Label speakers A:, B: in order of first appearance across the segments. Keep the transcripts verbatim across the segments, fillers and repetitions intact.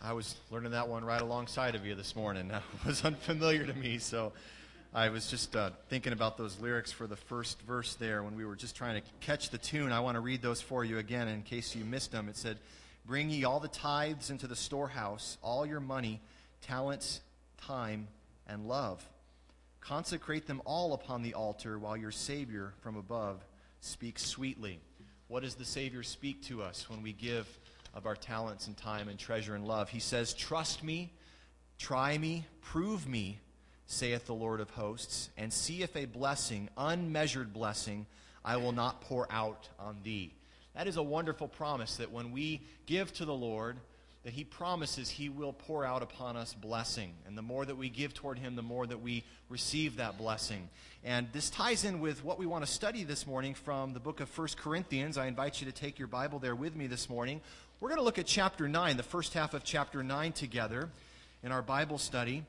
A: I was learning that one right alongside of you this morning. That was unfamiliar to me, so I was just uh, thinking about those lyrics for the first verse there when we were just trying to catch the tune. I want to read those for you again in case you missed them. It said, "Bring ye all the tithes into the storehouse, all your money, talents, time, and love. Consecrate them all upon the altar while your Savior from above speaks sweetly." What does the Savior speak to us when we give of our talents and time and treasure and love? He says, "Trust me, try me, prove me, saith the Lord of hosts, and see if a blessing, unmeasured blessing, I will not pour out on thee." That is a wonderful promise, that when we give to the Lord, that He promises He will pour out upon us blessing. And the more that we give toward Him, the more that we receive that blessing. And this ties in with what we want to study this morning from the book of First Corinthians. I invite you to take your Bible there with me this morning. We're going to look at chapter nine, the first half of chapter nine together in our Bible study.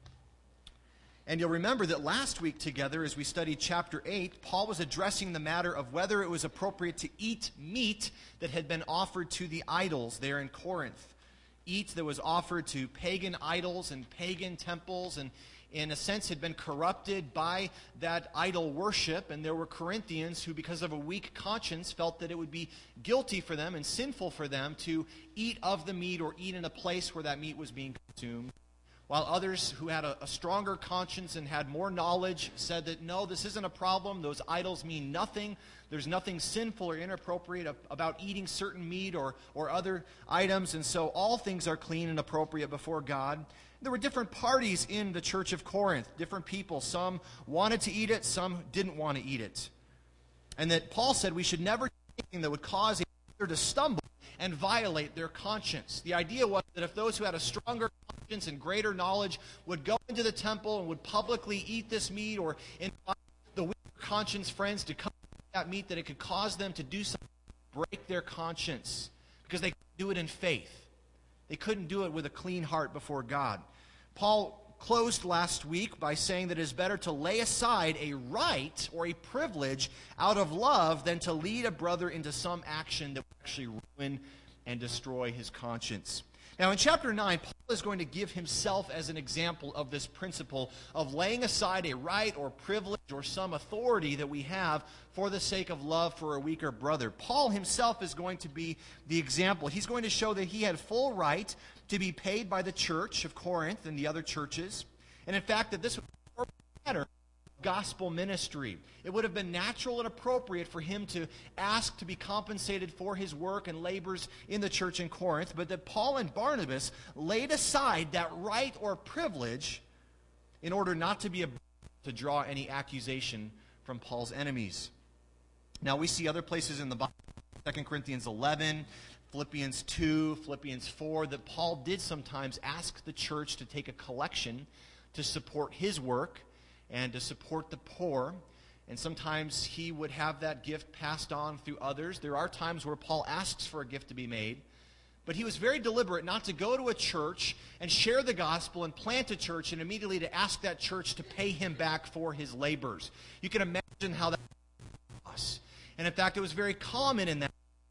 A: And you'll remember that last week together, as we studied chapter eight, Paul was addressing the matter of whether it was appropriate to eat meat that had been offered to the idols there in Corinth. Eat that was offered to pagan idols and pagan temples, and in a sense had been corrupted by that idol worship. And there were Corinthians who, because of a weak conscience, felt that it would be guilty for them and sinful for them to eat of the meat or eat in a place where that meat was being consumed. While others who had a, a stronger conscience and had more knowledge said that, no, this isn't a problem. Those idols mean nothing. There's nothing sinful or inappropriate about eating certain meat or, or other items. And so all things are clean and appropriate before God. There were different parties in the church of Corinth, different people. Some wanted to eat it, some didn't want to eat it. And that Paul said we should never do anything that would cause either to stumble and violate their conscience. The idea was that if those who had a stronger conscience and greater knowledge would go into the temple and would publicly eat this meat, or invite the weaker conscience friends to come eat that meat, that it could cause them to do something to break their conscience, because they couldn't do it in faith. They couldn't do it with a clean heart before God. Paul closed last week by saying that it is better to lay aside a right or a privilege out of love than to lead a brother into some action that will actually ruin and destroy his conscience. Now in chapter nine, Paul is going to give himself as an example of this principle of laying aside a right or privilege or some authority that we have for the sake of love for a weaker brother. Paul himself is going to be the example. He's going to show that he had full right to be paid by the church of Corinth and the other churches. And in fact, that this was a matter of gospel ministry. It would have been natural and appropriate for him to ask to be compensated for his work and labors in the church in Corinth, but that Paul and Barnabas laid aside that right or privilege in order not to be a to draw any accusation from Paul's enemies. Now we see other places in the Bible, Second Corinthians eleven, Philippians two, Philippians four, that Paul did sometimes ask the church to take a collection to support his work and to support the poor. And sometimes he would have that gift passed on through others. There are times where Paul asks for a gift to be made, but he was very deliberate not to go to a church and share the gospel and plant a church and immediately to ask that church to pay him back for his labors. You can imagine how that was. And in fact, it was very common in that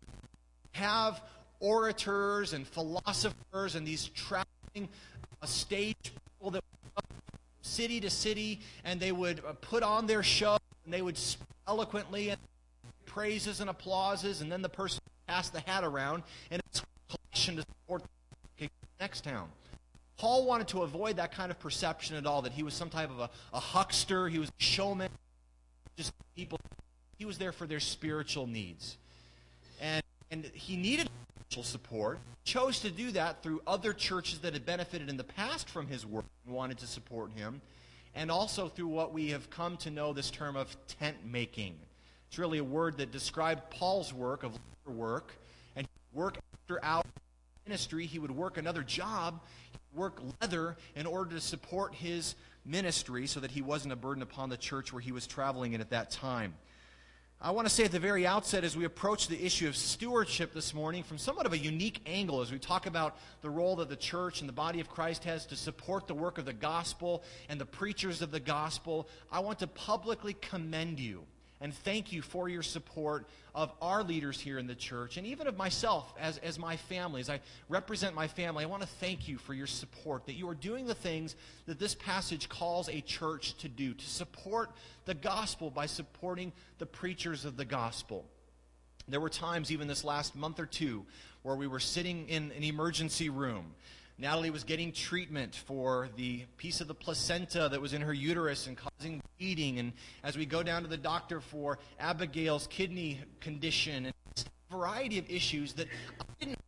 A: have orators and philosophers and these traveling uh, stage people that would go city to city, and they would uh, put on their show, and they would speak eloquently and praises and applauses, and then the person would pass the hat around, and it's a collection to support the next town. Paul wanted to avoid that kind of perception at all, that he was some type of a, a huckster, he was a showman, just people. He was there for their spiritual needs. And And he needed spiritual support, chose to do that through other churches that had benefited in the past from his work and wanted to support him, and also through what we have come to know this term of tent making. It's really a word that described Paul's work of labor work, and work after hours ministry. He would work another job, he would work leather in order to support his ministry so that he wasn't a burden upon the church where he was traveling in at that time. I want to say at the very outset, as we approach the issue of stewardship this morning from somewhat of a unique angle, as we talk about the role that the church and the body of Christ has to support the work of the gospel and the preachers of the gospel, I want to publicly commend you
B: And thank you for your support of our leaders here in the church, and even of myself as, as my family. As I represent my family, I want to thank you for your support, that you are doing the things that this passage calls a church to do, to support the gospel by supporting the preachers of the gospel. There were times, even this last month or two, where we were sitting in an emergency room. Natalie was getting treatment for the piece of the placenta that was in her uterus and causing bleeding. And as we go down to the doctor for Abigail's kidney condition and a variety of issues that I didn't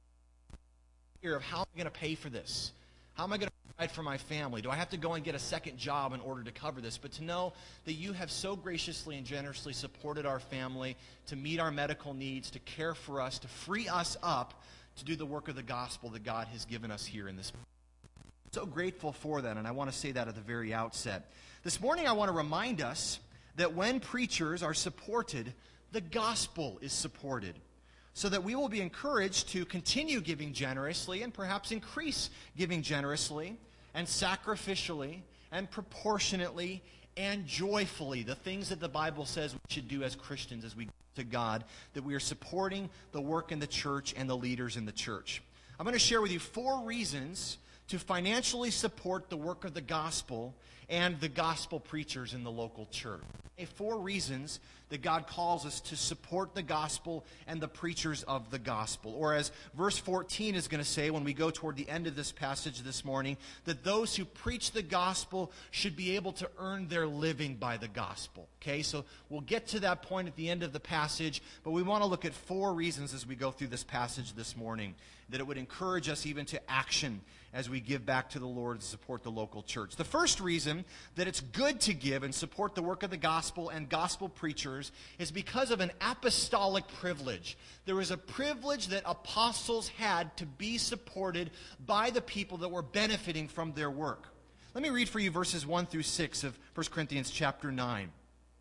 B: hear of, how am I going to pay for this? How am I going to provide for my family? Do I have to go and get a second job in order to cover this? But to know that you have so graciously and generously supported our family to meet our medical needs, to care for us, to free us up to do the work of the gospel that God has given us here in this. So grateful for that, and I want to say that at the very outset. This morning I want to remind us that when preachers are supported, the gospel is supported, so that we will be encouraged to continue giving generously and perhaps increase giving generously and sacrificially and proportionately and joyfully, the things that the Bible says we should do as Christians as we give to God, that we are supporting the work in the church and the leaders in the church. I'm going to share with you four reasons to financially support the work of the gospel and the gospel preachers in the local church. Okay, four reasons that God calls us to support the gospel and the preachers of the gospel. Or as verse fourteen is going to say when we go toward the end of this passage this morning, that those who preach the gospel should be able to earn their living by the gospel. Okay, so we'll get to that point at the end of the passage, but we want to look at four reasons as we go through this passage this morning, that it would encourage us even to action as we give back to the Lord and support the local church. The first reason that it's good to give and support the work of the gospel and gospel preachers is because of an apostolic privilege. There was a privilege that apostles had to be supported by the people that were benefiting from their work. Let me read for you verses one through six of First Corinthians chapter nine.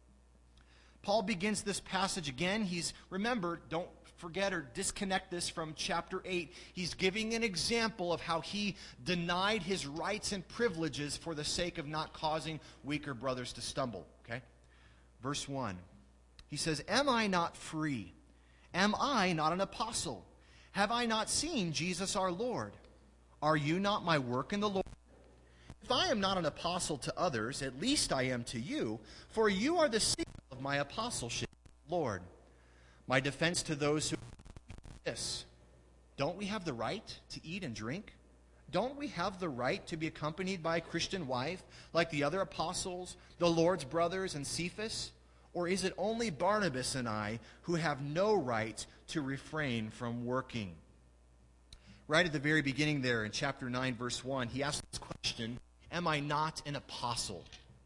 B: Paul begins this passage again. He's, remember, don't forget or disconnect this from chapter eight. He's giving an example of how he denied his rights and privileges for the sake of not causing weaker brothers to stumble. Okay? Verse one. He says, "Am I not free? Am I not an apostle? Have I not seen Jesus our Lord? Are you not my work in the Lord? If I am not an apostle to others, at least I am to you, for you are the seal of my apostleship, Lord. My defense to those who this, don't we have the right to eat and drink? Don't we have the right to be accompanied by a Christian wife like the other apostles, the Lord's brothers, and Cephas? Or is it only Barnabas and I who have no right to refrain from working?" Right at the very beginning there in chapter nine, verse one, he asks this question, "Am I not an apostle?"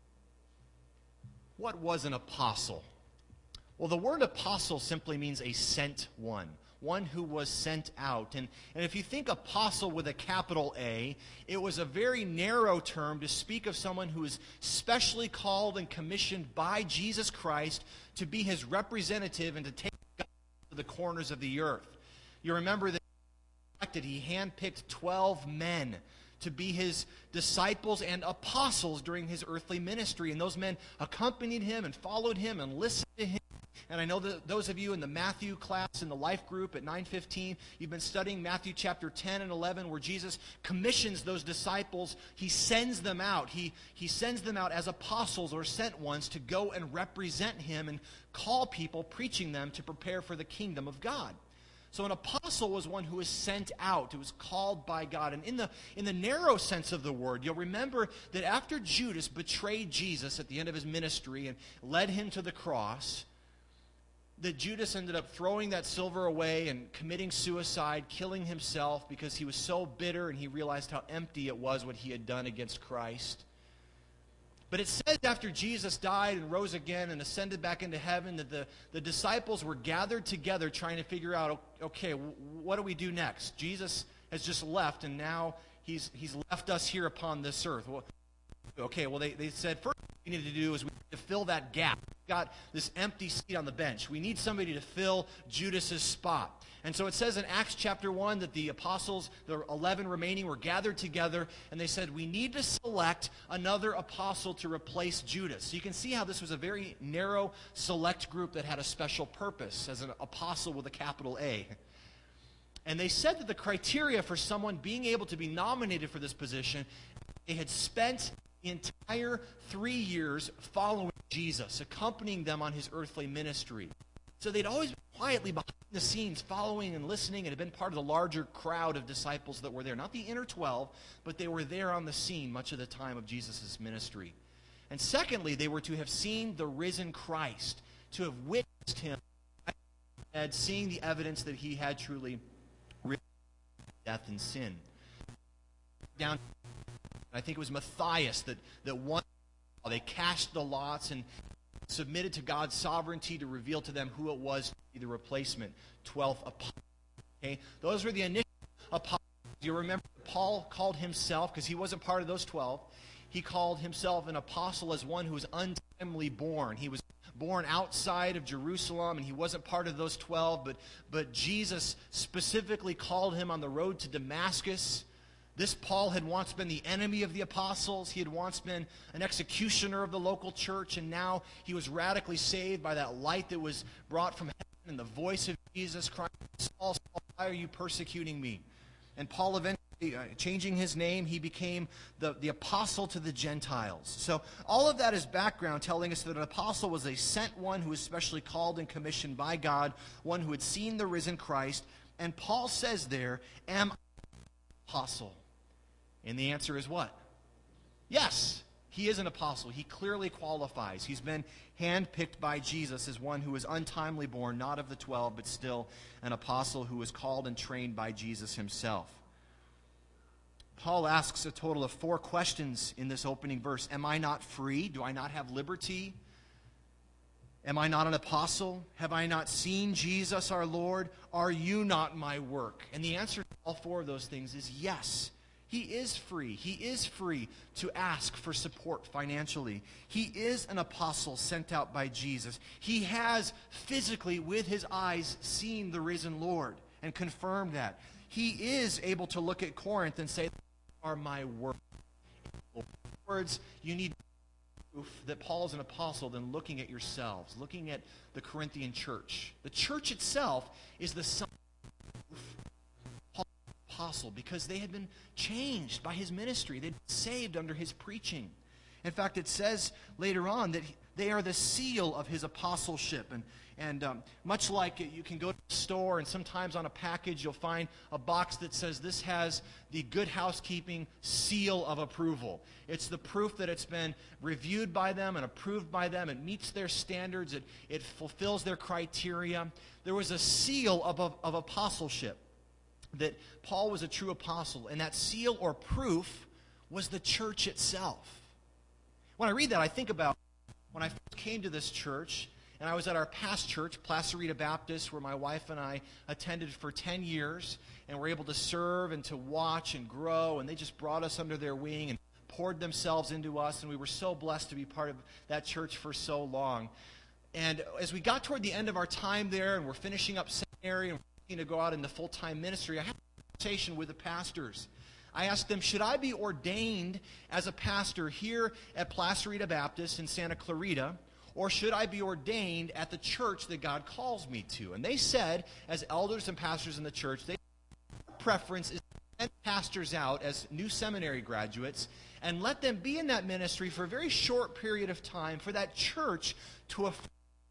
B: What was an apostle? Well, the word apostle simply means a sent one, one who was sent out. And, and if you think apostle with a capital A, it was a very narrow term to speak of someone who is specially called and commissioned by Jesus Christ to be his representative and to take God to the corners of the earth. You remember that he handpicked twelve men to be his disciples and apostles during his earthly ministry. And those men accompanied him and followed him and listened to him. And I know that those of you in the Matthew class in the life group at nine fifteen, you've been studying Matthew chapter ten and eleven, where Jesus commissions those disciples. He sends them out. He, he sends them out as apostles or sent ones to go and represent him and call people, preaching them to prepare for the kingdom of God. So an apostle was one who was sent out, who was called by God. And in the, in the narrow sense of the word, you'll remember that after Judas betrayed Jesus at the end of his ministry and led him to the cross, that Judas ended up throwing that silver away and committing suicide, killing himself because he was so bitter and he realized how empty it was what he had done against Christ. But it says after Jesus died and rose again and ascended back into heaven that the, the disciples were gathered together trying to figure out, okay, what do we do next? Jesus has just left and now he's, he's left us here upon this earth. Well, okay, well, they, they said first what we need to do is we need to fill that gap got this empty seat on the bench. We need somebody to fill Judas's spot. And so it says in Acts chapter one that the apostles, the eleven remaining, were gathered together, and they said, we need to select another apostle to replace Judas. So you can see how this was a very narrow, select group that had a special purpose as an apostle with a capital A. And they said that the criteria for someone being able to be nominated for this position, they had spent the entire three years following Jesus, accompanying them on his earthly ministry. So they'd always been quietly behind the scenes, following and listening, and had been part of the larger crowd of disciples that were there. Not the inner twelve, but they were there on the scene much of the time of Jesus' ministry. And secondly, they were to have seen the risen Christ, to have witnessed him, and seeing the evidence that he had truly risen from death and sin. Down, I think it was Matthias that, that won. They cast the lots and submitted to God's sovereignty to reveal to them who it was to be the replacement, twelfth apostle. Okay? Those were the initial apostles. You remember Paul called himself, because he wasn't part of those twelve, he called himself an apostle as one who was untimely born. He was born outside of Jerusalem, and he wasn't part of those twelve, but, but Jesus specifically called him on the road to Damascus. This Paul had once been the enemy of the apostles. He had once been an executioner of the local church, and now he was radically saved by that light that was brought from heaven and the voice of Jesus Christ. Saul, Saul, why are you persecuting me? And Paul eventually, uh, changing his name, he became the, the apostle to the Gentiles. So all of that is background telling us that an apostle was a sent one who was specially called and commissioned by God, one who had seen the risen Christ. And Paul says there, am I an apostle? And the answer is what? Yes, he is an apostle. He clearly qualifies. He's been handpicked by Jesus as one who is untimely born, not of the twelve, but still an apostle who was called and trained by Jesus himself. Paul asks a total of four questions in this opening verse. Am I not free? Do I not have liberty? Am I not an apostle? Have I not seen Jesus our Lord? Are you not my work? And the answer to all four of those things is yes. He is free. He is free to ask for support financially. He is an apostle sent out by Jesus. He has physically, with his eyes, seen the risen Lord and confirmed that. He is able to look at Corinth and say, "You are my work." In other words, you need proof that Paul is an apostle than looking at yourselves, looking at the Corinthian church. The church itself is the sign of Paul apostle, because they had been changed by his ministry. They'd been saved under his preaching. In fact, it says later on that they are the seal of his apostleship. And, and um, much like you can go to the store and sometimes on a package you'll find a box that says this has the Good Housekeeping seal of approval. It's the proof that it's been reviewed by them and approved by them. It meets their standards. It, it fulfills their criteria. There was a seal of, of, of apostleship, that Paul was a true apostle, and that seal or proof was the church itself. When I read that, I think about when I first came to this church, and I was at our past church, Placerita Baptist, where my wife and I attended for ten years, and were able to serve and to watch and grow, and they just brought us under their wing and poured themselves into us, and we were so blessed to be part of that church for so long. And as we got toward the end of our time there, and we're finishing up seminary, and to go out in the full-time ministry, I had a conversation with the pastors. I asked them, should I be ordained as a pastor here at Placerita Baptist in Santa Clarita, or should I be ordained at the church that God calls me to? And they said, as elders and pastors in the church, their preference is to send pastors out as new seminary graduates and let them be in that ministry for a very short period of time for that church to affirm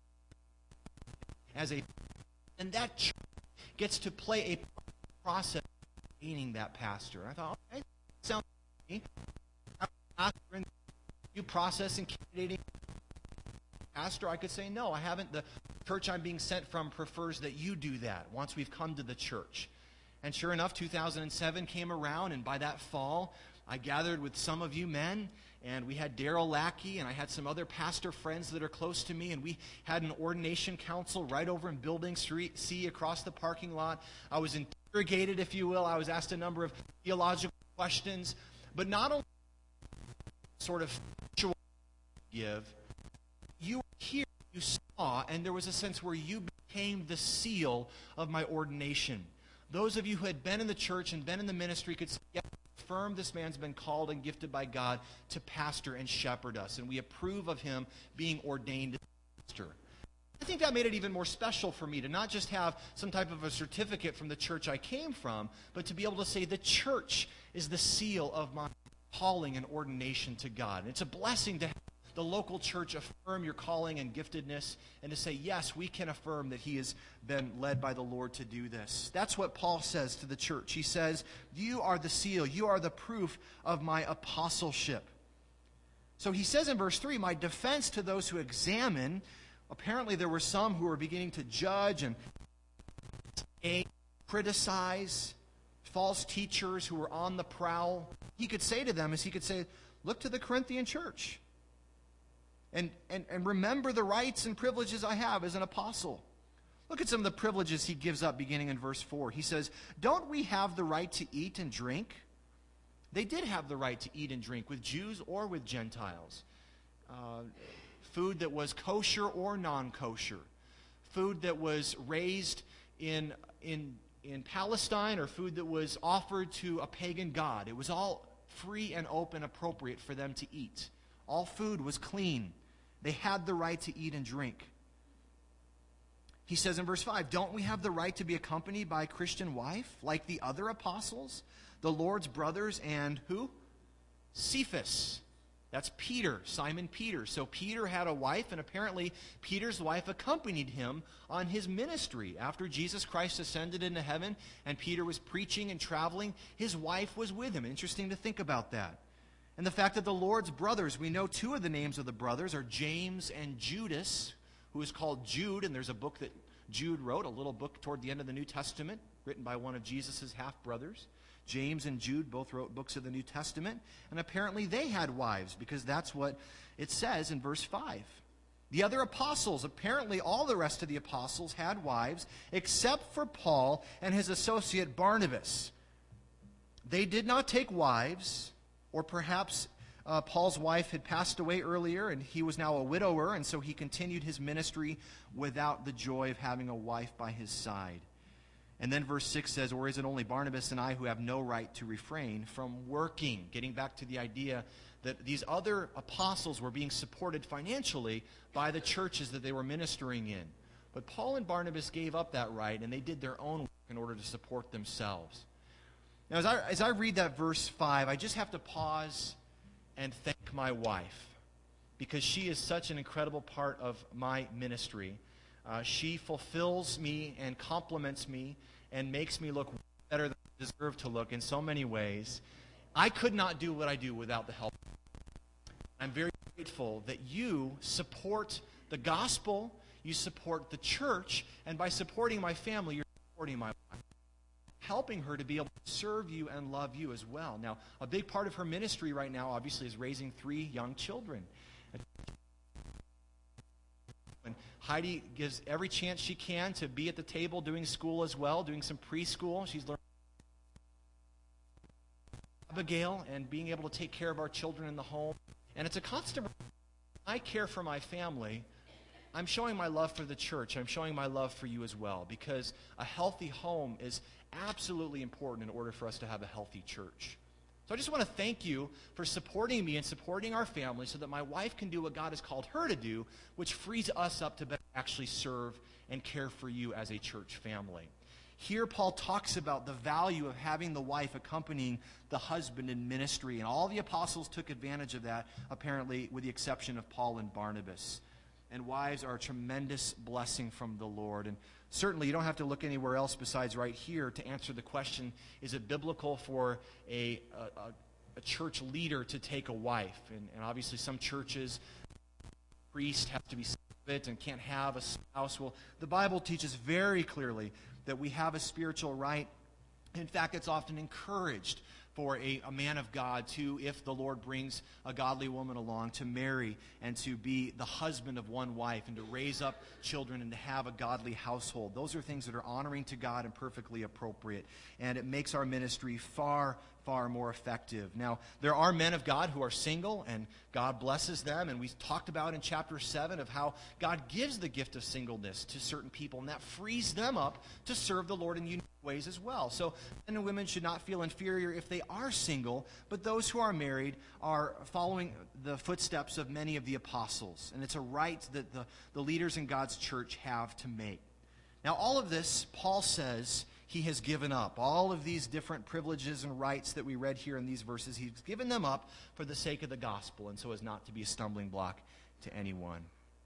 B: as a, and that church gets to play a process of gaining that pastor. And I thought, okay, sounds good to me. I'm a pastor in the process in candidating pastor. I could say, no, I haven't. The church I'm being sent from prefers that you do that once we've come to the church. And sure enough, two thousand seven came around, and by that fall, I gathered with some of you men, and we had Daryl Lackey, and I had some other pastor friends that are close to me, and we had an ordination council right over in Building C across the parking lot. I was interrogated, if you will. I was asked a number of theological questions, but not only sort of give, you are here you saw, and there was a sense where you became the seal of my ordination. Those of you who had been in the church and been in the ministry could say, yes, affirm this man's been called and gifted by God to pastor and shepherd us, and we approve of him being ordained pastor. I think that made it even more special for me to not just have some type of a certificate from the church I came from, but to be able to say the church is the seal of my calling and ordination to God. And it's a blessing to have the local church affirm your calling and giftedness and to say, yes, we can affirm that he has been led by the Lord to do this. That's what Paul says to the church. He says, you are the seal, you are the proof of my apostleship. So he says in verse three, my defense to those who examine. Apparently there were some who were beginning to judge and criticize false teachers who were on the prowl. He could say to them, as he could say, look to the Corinthian church and, and, and remember the rights and privileges I have as an apostle. Look at some of the privileges he gives up beginning in verse four. He says, don't we have the right to eat and drink? They did have the right to eat and drink with Jews or with Gentiles. Uh, Food that was kosher or non-kosher. Food that was raised in, in, in Palestine or food that was offered to a pagan god. It was all free and open, appropriate for them to eat. All food was clean. They had the right to eat and drink. He says in verse five, don't we have the right to be accompanied by a Christian wife like the other apostles, the Lord's brothers, and who? Cephas. That's Peter, Simon Peter. So Peter had a wife, and apparently Peter's wife accompanied him on his ministry. After Jesus Christ ascended into heaven and Peter was preaching and traveling, his wife was with him. Interesting to think about that. And the fact that the Lord's brothers, we know two of the names of the brothers are James and Judas, who is called Jude, and there's a book that Jude wrote, a little book toward the end of the New Testament, written by one of Jesus' half-brothers. James and Jude both wrote books of the New Testament, and apparently they had wives, because that's what it says in verse five. The other apostles, apparently all the rest of the apostles had wives, except for Paul and his associate Barnabas. They did not take wives, or perhaps uh, Paul's wife had passed away earlier, and he was now a widower, and so he continued his ministry without the joy of having a wife by his side. And then verse six says, or is it only Barnabas and I who have no right to refrain from working? Getting back to the idea that these other apostles were being supported financially by the churches that they were ministering in. But Paul and Barnabas gave up that right, and they did their own work in order to support themselves. Now, as I, as I read that verse five, I just have to pause and thank my wife, because she is such an incredible part of my ministry. Uh, she fulfills me and compliments me and makes me look better than I deserve to look in so many ways. I could not do what I do without the help. I'm very grateful that you support the gospel, you support the church, and by supporting my family, you're supporting my wife, helping her to be able to serve you and love you as well. Now, a big part of her ministry right now, obviously, is raising three young children. And Heidi gives every chance she can to be at the table doing school as well, doing some preschool. She's learning Abigail and being able to take care of our children in the home. And it's a constant. I care for my family. I'm showing my love for the church. I'm showing my love for you as well, because a healthy home is absolutely important in order for us to have a healthy church. So I just want to thank you for supporting me and supporting our family so that my wife can do what God has called her to do, which frees us up to better actually serve and care for you as a church family. Here Paul talks about the value of having the wife accompanying the husband in ministry, and all the apostles took advantage of that, apparently, with the exception of Paul and Barnabas. And wives are a tremendous blessing from the Lord. And certainly you don't have to look anywhere else besides right here to answer the question, is it biblical for a, a, a church leader to take a wife? And, and obviously some churches, priest has to be celibate and can't have a spouse. Well, the Bible teaches very clearly that we have a spiritual right. In fact, it's often encouraged for a, a man of God to, if the Lord brings a godly woman along, to marry and to be the husband of one wife and to raise up children and to have a godly household. Those are things that are honoring to God and perfectly appropriate. And it makes our ministry far, far more effective. Now, there are men of God who are single, and God blesses them. And we talked about in chapter seven of how God gives the gift of singleness to certain people, and that frees them up to serve the Lord in unique ways as well. So men and women should not feel inferior if they are single, but those who are married are following the footsteps of many of the apostles. And it's a right that the, the leaders in God's church have to make. Now, all of this, Paul says, he has given up. All of these different privileges and rights that we read here in these verses, he's given them up for the sake of the gospel and so as not to be a stumbling block to anyone.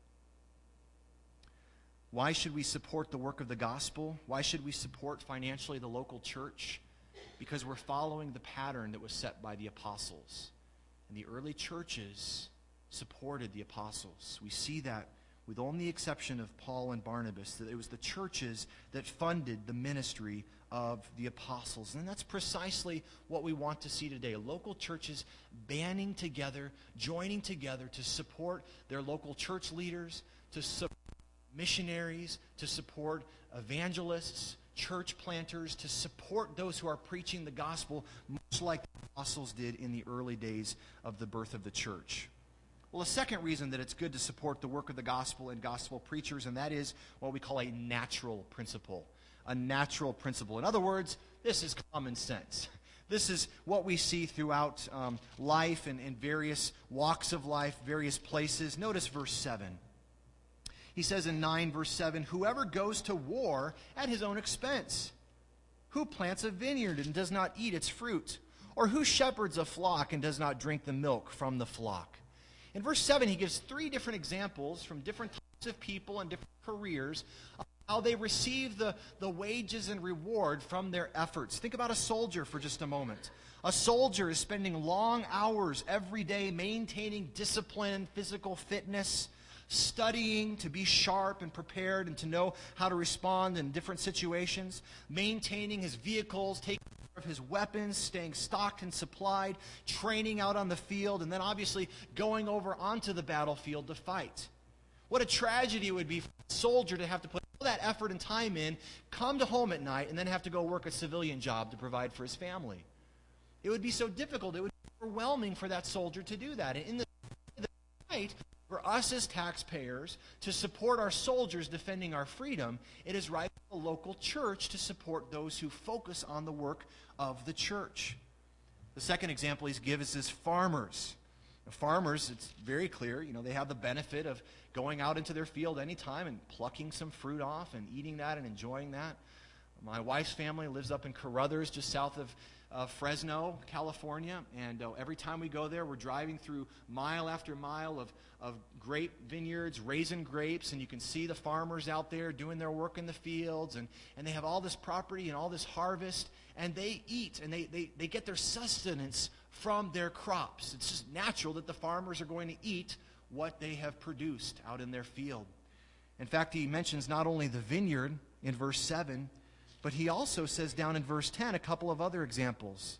B: Why should we support the work of the gospel? Why should we support financially the local church? Because we're following the pattern that was set by the apostles. And the early churches supported the apostles. We see that with only the exception of Paul and Barnabas, that it was the churches that funded the ministry of the apostles. And that's precisely what we want to see today. Local churches banding together, joining together to support their local church leaders, to support missionaries, to support evangelists, church planters, to support those who are preaching the gospel, much like the apostles did in the early days of the birth of the church. Well, a second reason that it's good to support the work of the gospel and gospel preachers, and that is what we call a natural principle. A natural principle. In other words, this is common sense. This is what we see throughout um, life and in various walks of life, various places. Notice verse seven. He says in nine, verse seven, whoever goes to war at his own expense, who plants a vineyard and does not eat its fruit, or who shepherds a flock and does not drink the milk from the flock. In verse seven, he gives three different examples from different types of people and different careers of how they receive the, the wages and reward from their efforts. Think about a soldier for just a moment. A soldier is spending long hours every day maintaining discipline, physical fitness, studying to be sharp and prepared and to know how to respond in different situations, maintaining his vehicles, taking care of his weapons, staying stocked and supplied, training out on the field, and then obviously going over onto the battlefield to fight. What a tragedy it would be for a soldier to have to put all that effort and time in, come to home at night, and then have to go work a civilian job to provide for his family. It would be so difficult. It would be overwhelming for that soldier to do that. And in the fight, for us as taxpayers to support our soldiers defending our freedom, it is right for the local church to support those who focus on the work of the church. The second example he's gives is farmers. The farmers, it's very clear, you know, they have the benefit of going out into their field anytime and plucking some fruit off and eating that and enjoying that. My wife's family lives up in Carruthers, just south of Uh, Fresno, California, and uh, every time we go there, we're driving through mile after mile of, of grape vineyards, raisin grapes, and you can see the farmers out there doing their work in the fields, and, and they have all this property and all this harvest, and they eat, and they, they, they get their sustenance from their crops. It's just natural that the farmers are going to eat what they have produced out in their field. In fact, he mentions not only the vineyard in verse seven, but he also says down in verse ten a couple of other examples.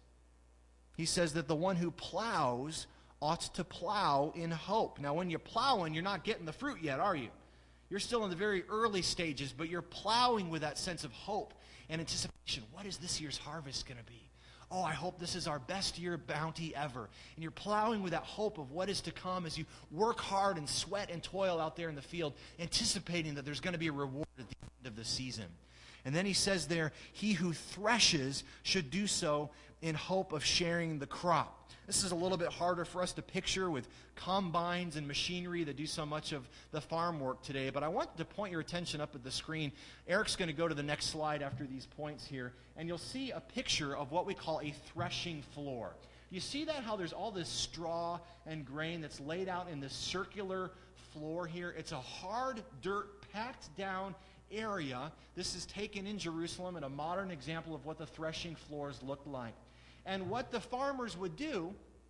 B: He says that the one who plows ought to plow in hope. Now, when you're plowing, you're not getting the fruit yet, are you? You're still in the very early stages, but you're plowing with that sense of hope and anticipation. What is this year's harvest going to be? Oh, I hope this is our best year bounty ever. And you're plowing with that hope of what is to come as you work hard and sweat and toil out there in the field, anticipating that there's going to be a reward at the end of the season. And then he says there, he who threshes should do so in hope of sharing the crop. This is a little bit harder for us to picture with combines and machinery that do so much of the farm work today, but I want to point your attention up at the screen. Eric's going to go to the next slide after these points here, and you'll see a picture of what we call a threshing floor. You see that, how there's all this straw and grain that's laid out in this circular floor here? It's a hard dirt packed down area. This is taken in Jerusalem and a modern example of what the threshing floors looked like. And what the farmers would do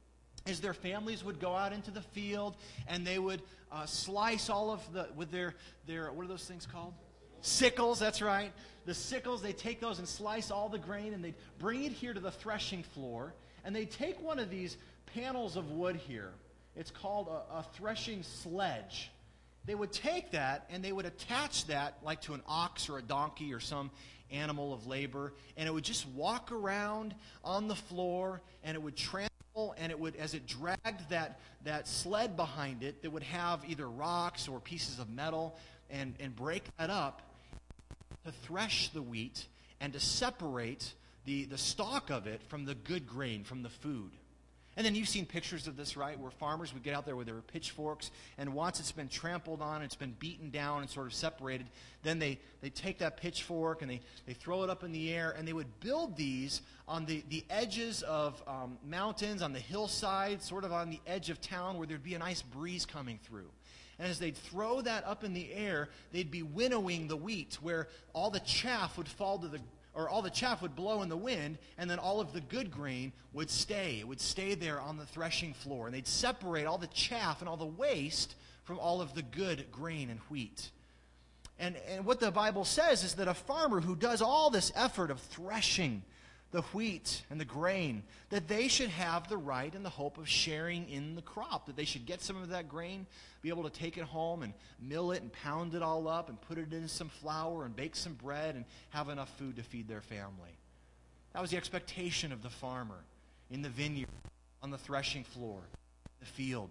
B: is their families would go out into the field and they would uh, slice all of the, with their, their, what are those things called? Sickles, that's right. The sickles, they take those and slice all the grain, and they bring it here to the threshing floor, and they take one of these panels of wood here. It's called a, a threshing sledge. They would take that, and they would attach that like to an ox or a donkey or some animal of labor, and it would just walk around on the floor, and it would trample, and it would, as it dragged that, that sled behind it, that would have either rocks or pieces of metal, and, and break that up to thresh the wheat and to separate the, the stalk of it from the good grain, from the food. And then you've seen pictures of this, right, where farmers would get out there with their pitchforks, and once it's been trampled on, it's been beaten down and sort of separated, then they, they take that pitchfork and they, they throw it up in the air, and they would build these on the, the edges of um, mountains, on the hillside, sort of on the edge of town where there'd be a nice breeze coming through. And as they'd throw that up in the air, they'd be winnowing the wheat, where all the chaff would fall to the or all the chaff would blow in the wind, and then all of the good grain would stay. It would stay there on the threshing floor. And they'd separate all the chaff and all the waste from all of the good grain and wheat. And, and what the Bible says is that a farmer who does all this effort of threshing the wheat and the grain, that they should have the right and the hope of sharing in the crop, that they should get some of that grain, be able to take it home and mill it and pound it all up and put it in some flour and bake some bread and have enough food to feed their family. That was the expectation of the farmer in the vineyard, on the threshing floor, the field.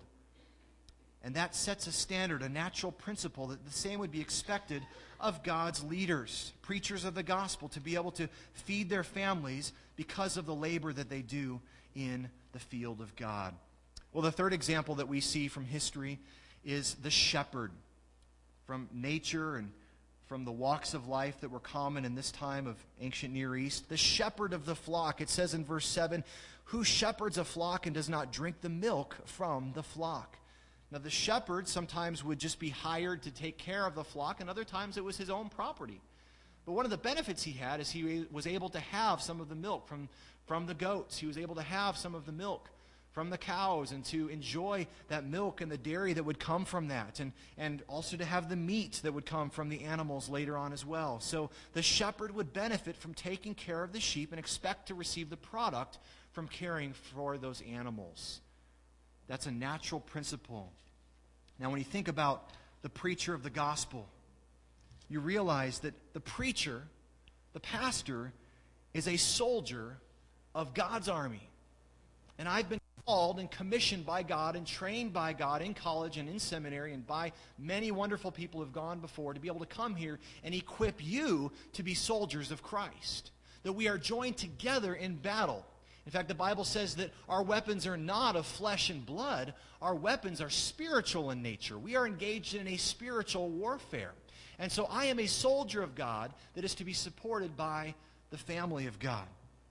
B: And that sets a standard, a natural principle, that the same would be expected of God's leaders, preachers of the gospel, to be able to feed their families because of the labor that they do in the field of God. Well, the third example that we see from history is the shepherd, from nature and from the walks of life that were common in this time of ancient Near East. The shepherd of the flock, it says in verse seven, who shepherds a flock and does not drink the milk from the flock. Now, the shepherd sometimes would just be hired to take care of the flock, and other times it was his own property. But one of the benefits he had is he was able to have some of the milk from, from the goats. He was able to have some of the milk from the cows and to enjoy that milk and the dairy that would come from that, and, and also to have the meat that would come from the animals later on as well. So the shepherd would benefit from taking care of the sheep and expect to receive the product from caring for those animals. That's a natural principle. Now, when you think about the preacher of the gospel, you realize that the preacher, the pastor, is a soldier of God's army. And I've been called and commissioned by God and trained by God in college and in seminary and by many wonderful people who have gone before to be able to come here and equip you to be soldiers of Christ. That we are joined together in battle. In fact, the Bible says that our weapons are not of flesh and blood. Our weapons are spiritual in nature. We are engaged in a spiritual warfare. And so I am a soldier of God that is to be supported by the family of God.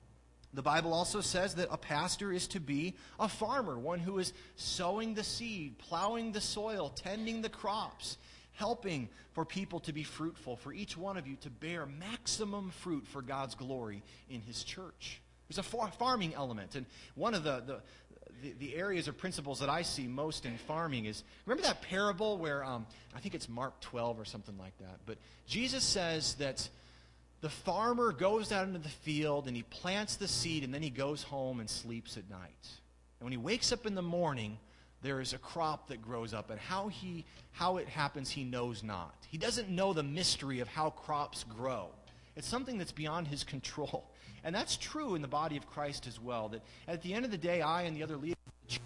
B: The Bible also says that a pastor is to be a farmer, one who is sowing the seed, plowing the soil, tending the crops, helping for people to be fruitful, for each one of you to bear maximum fruit for God's glory in His church. There's a far- farming element, and one of the, the, the, the areas or principles that I see most in farming is, remember that parable where, um, I think it's Mark twelve or something like that, but Jesus says that the farmer goes out into the field and he plants the seed and then he goes home and sleeps at night. And when he wakes up in the morning, there is a crop that grows up, and how he how it happens he knows not. He doesn't know the mystery of how crops grow. It's something that's beyond his control. And that's true in the body of Christ as well, that at the end of the day, I and the other leaders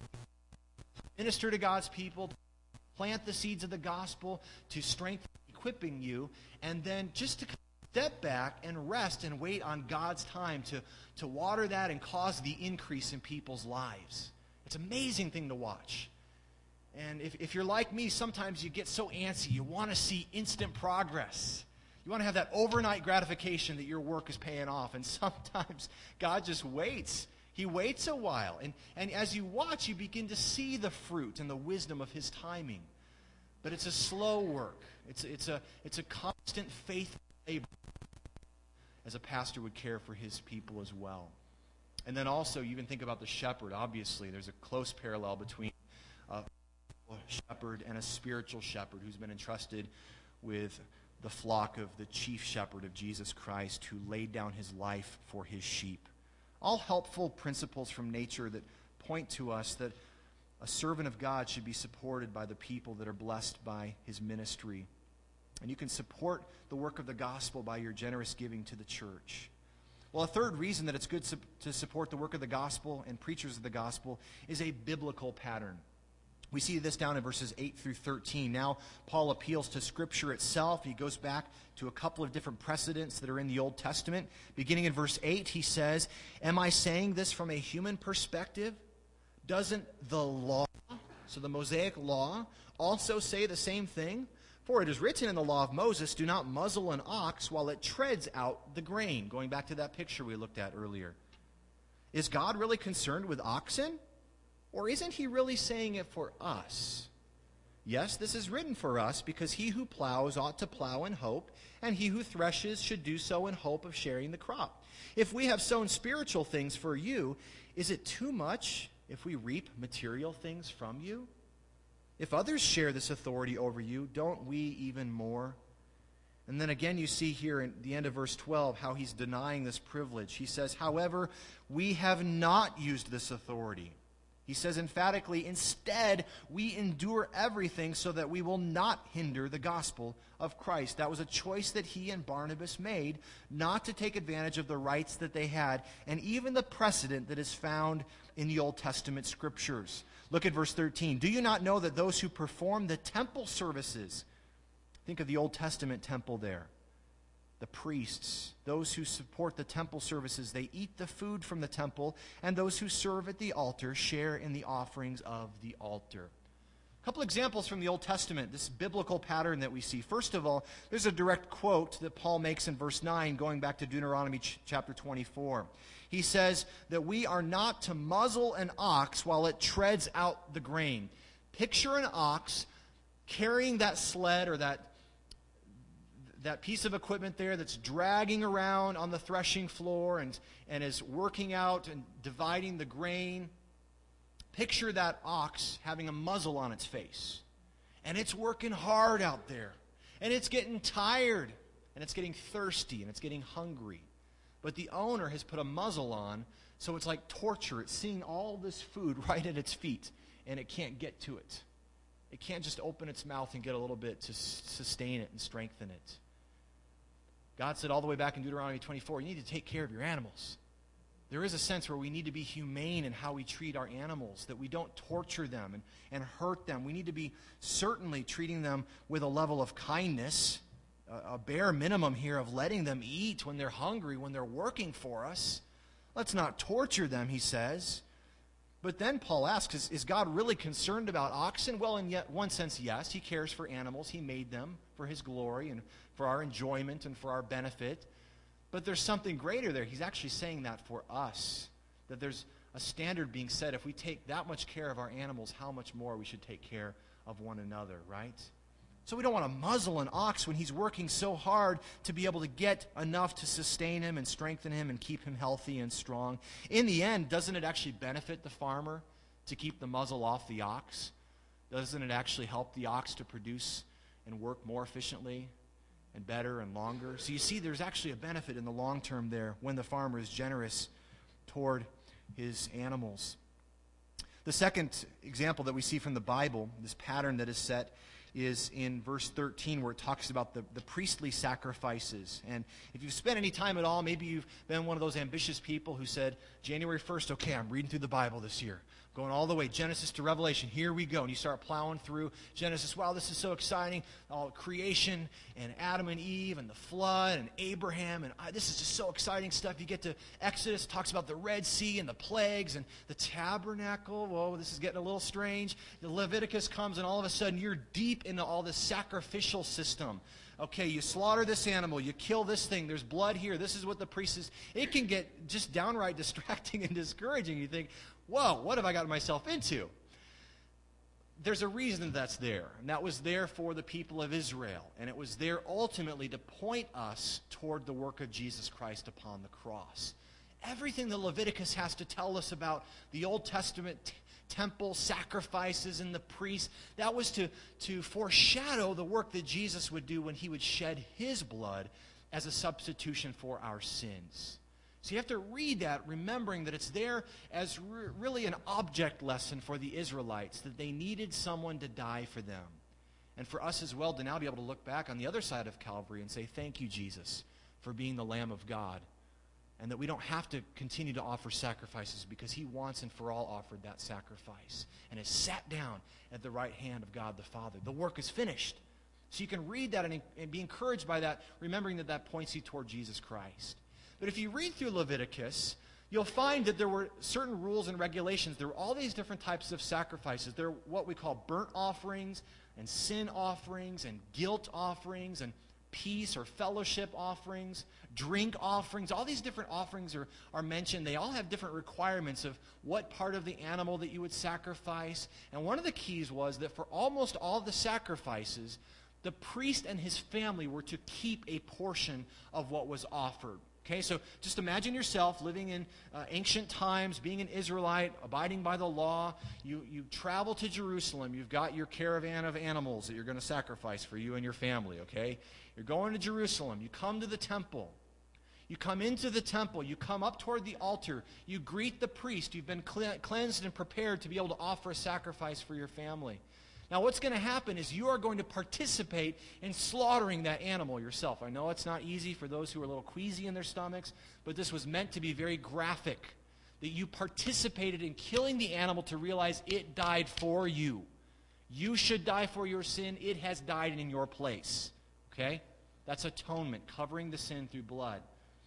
B: minister to God's people, plant the seeds of the gospel, to strengthen, equipping you, and then just to step back and rest and wait on God's time to, to water that and cause the increase in people's lives. It's an amazing thing to watch. And if, if you're like me, sometimes you get so antsy, you want to see instant progress. You want to have that overnight gratification that your work is paying off. And sometimes God just waits. He waits a while. And, and as you watch, you begin to see the fruit and the wisdom of His timing. But it's a slow work. It's, it's, a, it's a constant faith labor, as a pastor would care for his people as well. And then also, you can think about the shepherd. Obviously, there's a close parallel between a shepherd and a spiritual shepherd who's been entrusted with the flock of the chief shepherd of Jesus Christ who laid down his life for his sheep. All helpful principles from nature that point to us that a servant of God should be supported by the people that are blessed by his ministry. And you can support the work of the gospel by your generous giving to the church. Well, a third reason that it's good to support the work of the gospel and preachers of the gospel is a biblical pattern. We see this down in verses eight through thirteen. Now, Paul appeals to Scripture itself. He goes back to a couple of different precedents that are in the Old Testament. Beginning in verse eight, he says, "Am I saying this from a human perspective? Doesn't the law," so the Mosaic law, "also say the same thing? For it is written in the law of Moses, 'Do not muzzle an ox while it treads out the grain.'" Going back to that picture we looked at earlier. Is God really concerned with oxen? Or isn't he really saying it for us? Yes, this is written for us, because he who plows ought to plow in hope, and he who threshes should do so in hope of sharing the crop. If we have sown spiritual things for you, is it too much if we reap material things from you? If others share this authority over you, don't we even more? And then again you see here in the end of verse twelve how he's denying this privilege. He says, "However, we have not used this authority." He says emphatically, "Instead, we endure everything so that we will not hinder the gospel of Christ." That was a choice that he and Barnabas made, not to take advantage of the rights that they had, and even the precedent that is found in the Old Testament scriptures. Look at verse thirteen. "Do you not know that those who perform the temple services," think of the Old Testament temple there, the priests, those who support the temple services, they eat the food from the temple, and those who serve at the altar share in the offerings of the altar. A couple examples from the Old Testament, this biblical pattern that we see. First of all, there's a direct quote that Paul makes in verse nine, going back to Deuteronomy ch- chapter twenty-four. He says that we are not to muzzle an ox while it treads out the grain. Picture an ox carrying that sled or that that piece of equipment there that's dragging around on the threshing floor and, and is working out and dividing the grain. Picture that ox having a muzzle on its face. And it's working hard out there. And it's getting tired. And it's getting thirsty. And it's getting hungry. But the owner has put a muzzle on, so it's like torture. It's seeing all this food right at its feet. And it can't get to it. It can't just open its mouth and get a little bit to sustain it and strengthen it. God said all the way back in Deuteronomy twenty-four, you need to take care of your animals. There is a sense where we need to be humane in how we treat our animals, that we don't torture them and, and hurt them. We need to be certainly treating them with a level of kindness, a, a bare minimum here of letting them eat when they're hungry, when they're working for us. Let's not torture them, he says. But then Paul asks, is, is God really concerned about oxen? Well, in yet one sense, yes. He cares for animals. He made them for his glory and for our enjoyment and for our benefit. But there's something greater there. He's actually saying that for us, that there's a standard being set. If we take that much care of our animals, how much more we should take care of one another, right? So we don't want to muzzle an ox when he's working so hard to be able to get enough to sustain him and strengthen him and keep him healthy and strong. In the end, doesn't it actually benefit the farmer to keep the muzzle off the ox? Doesn't it actually help the ox to produce and work more efficiently and better and longer? So you see, there's actually a benefit in the long term there when the farmer is generous toward his animals. The second example that we see from the Bible, this pattern that is set, is in verse thirteen, where it talks about the, the priestly sacrifices. And if you've spent any time at all, maybe you've been one of those ambitious people who said, January first, okay, I'm reading through the Bible this year. Going all the way, Genesis to Revelation, here we go. And you start plowing through Genesis. Wow, this is so exciting. All creation and Adam and Eve and the flood and Abraham. And I, this is just so exciting stuff. You get to Exodus, talks about the Red Sea and the plagues and the tabernacle. Whoa, this is getting a little strange. The Leviticus comes and all of a sudden you're deep into all this sacrificial system. Okay, you slaughter this animal, you kill this thing, there's blood here, this is what the priest is. It can get just downright distracting and discouraging. You think, whoa, what have I gotten myself into? There's a reason that's there, and that was there for the people of Israel, and it was there ultimately to point us toward the work of Jesus Christ upon the cross. Everything that Leviticus has to tell us about the Old Testament t- temple sacrifices and the priests, that was to, to foreshadow the work that Jesus would do when he would shed his blood as a substitution for our sins. So you have to read that remembering that it's there as re- really an object lesson for the Israelites, that they needed someone to die for them. And for us as well to now be able to look back on the other side of Calvary and say, thank you, Jesus, for being the Lamb of God. And that we don't have to continue to offer sacrifices because he once and for all offered that sacrifice and has sat down at the right hand of God the Father. The work is finished. So you can read that and, and be encouraged by that, remembering that that points you toward Jesus Christ. But if you read through Leviticus, you'll find that there were certain rules and regulations. There were all these different types of sacrifices. There are what we call burnt offerings and sin offerings and guilt offerings and peace or fellowship offerings, drink offerings. All these different offerings are, are mentioned. They all have different requirements of what part of the animal that you would sacrifice. And one of the keys was that for almost all the sacrifices, the priest and his family were to keep a portion of what was offered. Okay, so just imagine yourself living in uh, ancient times, being an Israelite, abiding by the law. You, you travel to Jerusalem. You've got your caravan of animals that you're going to sacrifice for you and your family, okay? You're going to Jerusalem. You come to the temple. You come into the temple. You come up toward the altar. You greet the priest. You've been cle- cleansed and prepared to be able to offer a sacrifice for your family. Now, what's going to happen is you are going to participate in slaughtering that animal yourself. I know it's not easy for those who are a little queasy in their stomachs, but this was meant to be very graphic, that you participated in killing the animal to realize it died for you. You should die for your sin. It has died in your place. Okay? That's atonement, covering the sin through blood.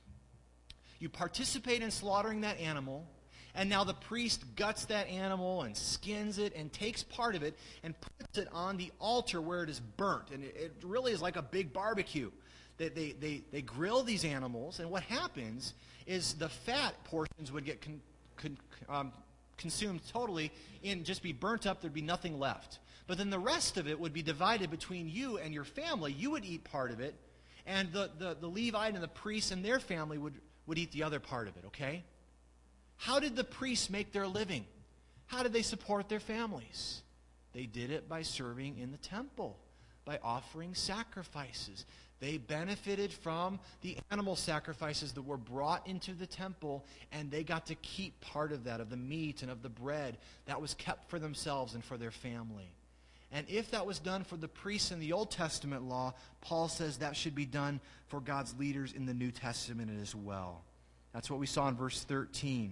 B: You participate in slaughtering that animal, and now the priest guts that animal and skins it and takes part of it and puts it on the altar where it is burnt. And it, it really is like a big barbecue. They, they, they, they grill these animals, and what happens is the fat portions would get con, con, um, consumed totally and just be burnt up. There'd be nothing left. But then the rest of it would be divided between you and your family. You would eat part of it, and the, the, the Levite and the priests and their family would, would eat the other part of it, okay? How did the priests make their living? How did they support their families? They did it by serving in the temple, by offering sacrifices. They benefited from the animal sacrifices that were brought into the temple, and they got to keep part of that, of the meat and of the bread that was kept for themselves and for their family. And if that was done for the priests in the Old Testament law, Paul says that should be done for God's leaders in the New Testament as well. That's what we saw in verse thirteen.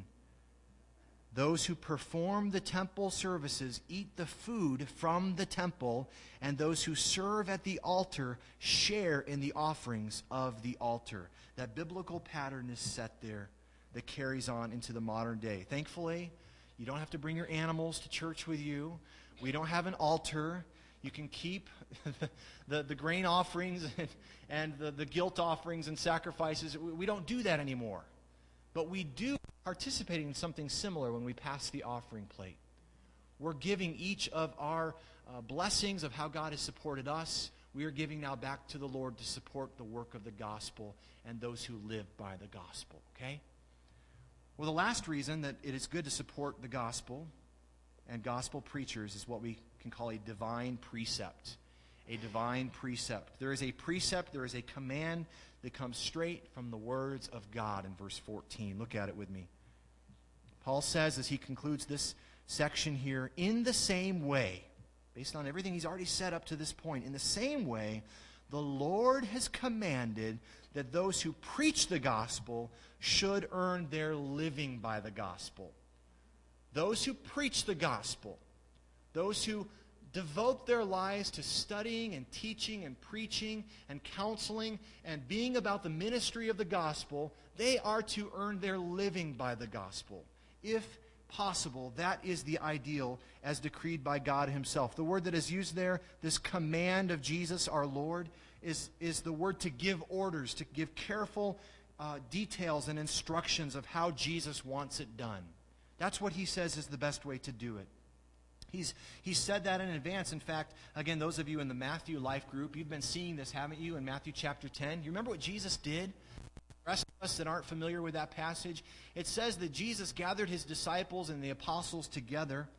B: Those who perform the temple services eat the food from the temple, and those who serve at the altar share in the offerings of the altar. That biblical pattern is set there that carries on into the modern day. Thankfully, you don't have to bring your animals to church with you. We don't have an altar. You can keep the, the grain offerings and, and the, the guilt offerings and sacrifices. We, we don't do that anymore. But we do participate in something similar when we pass the offering plate. We're giving each of our uh, blessings of how God has supported us. We are giving now back to the Lord to support the work of the gospel and those who live by the gospel. Okay? Well, the last reason that it is good to support the gospel and gospel preachers is what we can call a divine precept. A divine precept. There is a precept, there is a command that comes straight from the words of God in verse fourteen. Look at it with me. Paul says as he concludes this section here, in the same way, based on everything he's already said up to this point, in the same way, the Lord has commanded that those who preach the gospel should earn their living by the gospel. Those who preach the gospel, those who devote their lives to studying and teaching and preaching and counseling and being about the ministry of the gospel, they are to earn their living by the gospel. If possible, that is the ideal as decreed by God himself. The word that is used there, this command of Jesus our Lord, is, is the word to give orders, to give careful uh, details and instructions of how Jesus wants it done. That's what he says is the best way to do it. He's, he's said that in advance. In fact, again, those of you in the Matthew Life Group, you've been seeing this, haven't you, in Matthew chapter ten? You remember what Jesus did? The rest of us that aren't familiar with that passage, it says that Jesus gathered his disciples and the apostles together,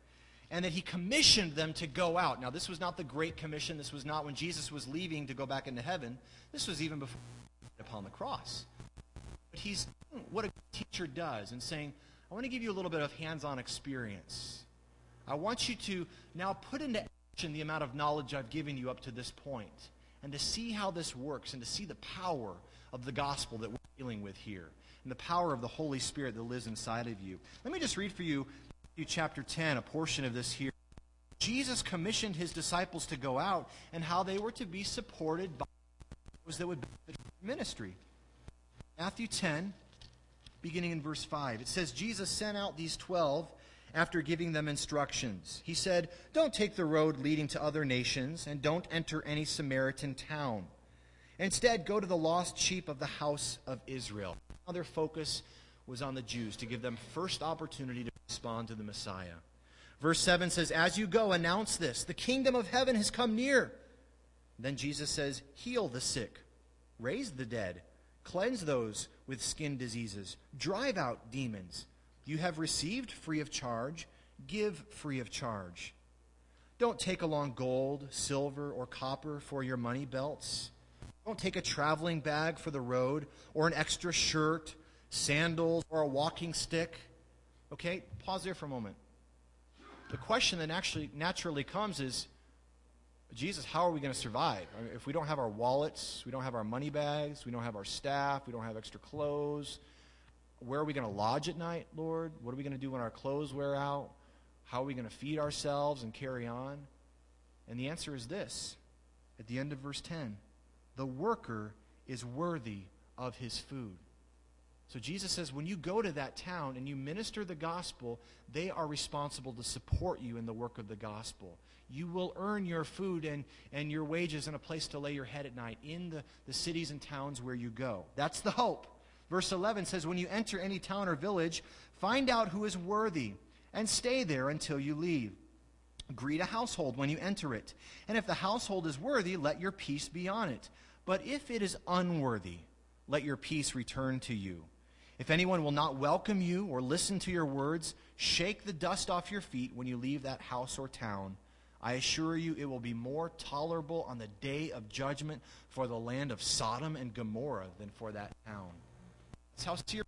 B: and that he commissioned them to go out. Now, this was not the Great Commission. This was not when Jesus was leaving to go back into heaven. This was even before he died upon the cross. But he's doing what a teacher does and saying, I want to give you a little bit of hands-on experience. I want you to now put into action the amount of knowledge I've given you up to this point, and to see how this works, and to see the power of the gospel that we're dealing with here, and the power of the Holy Spirit that lives inside of you. Let me just read for you Matthew chapter ten, a portion of this here. Jesus commissioned his disciples to go out, and how they were to be supported by those that would benefit from ministry. Matthew ten, beginning in verse five. It says, Jesus sent out these twelve after giving them instructions. He said, don't take the road leading to other nations, and don't enter any Samaritan town. Instead, go to the lost sheep of the house of Israel. Now their focus was on the Jews, to give them first opportunity to respond to the Messiah. Verse seven says, as you go, announce this, the kingdom of heaven has come near. Then Jesus says, heal the sick, raise the dead, cleanse those with skin diseases, drive out demons. You have received free of charge, give free of charge. Don't take along gold, silver, or copper for your money belts. Don't take a traveling bag for the road, or an extra shirt, sandals, or a walking stick. Okay, pause there for a moment. The question that actually naturally comes is, Jesus, how are we going to survive? I mean, if we don't have our wallets, we don't have our money bags, we don't have our staff, we don't have extra clothes, where are we going to lodge at night, Lord? What are we going to do when our clothes wear out? How are we going to feed ourselves and carry on? And the answer is this, at the end of verse ten. The worker is worthy of his food. So Jesus says, when you go to that town and you minister the gospel, they are responsible to support you in the work of the gospel. You will earn your food and, and your wages and a place to lay your head at night in the, the cities and towns where you go. That's the hope. Verse eleven says, when you enter any town or village, find out who is worthy and stay there until you leave. Greet a household when you enter it. And if the household is worthy, let your peace be on it. But if it is unworthy, let your peace return to you. If anyone will not welcome you or listen to your words, shake the dust off your feet when you leave that house or town. I assure you it will be more tolerable on the day of judgment for the land of Sodom and Gomorrah than for that town. That's how serious